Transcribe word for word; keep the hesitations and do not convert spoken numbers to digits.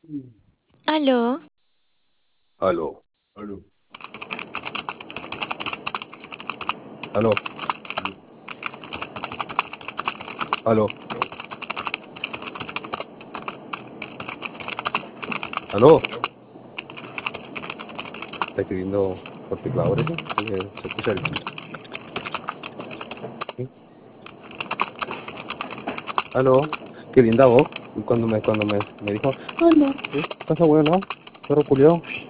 Aló, Aló, Aló, aló, aló, aló, aló, aló. aló. Está escribiendo por teclado eso, porque se escucha el... ¿sí? Aló, qué linda voz. Y cuando me, cuando me, me dijo, aló, ¿sí? ¿Pasa bueno? Perro culiao.